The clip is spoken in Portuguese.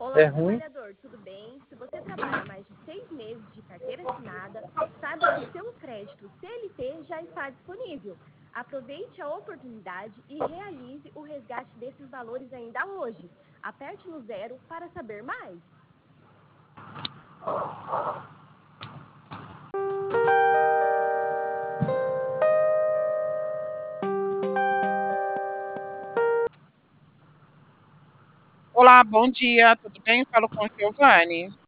Olá, É ruim? trabalhador, tudo bem? Se você trabalha mais de 6 meses de carteira assinada, saiba que o seu crédito CLT já está disponível. Aproveite a oportunidade e realize o resgate desses valores ainda hoje. Aperte no zero para saber mais. Olá, bom dia, tudo bem? Falo com a Giovanni.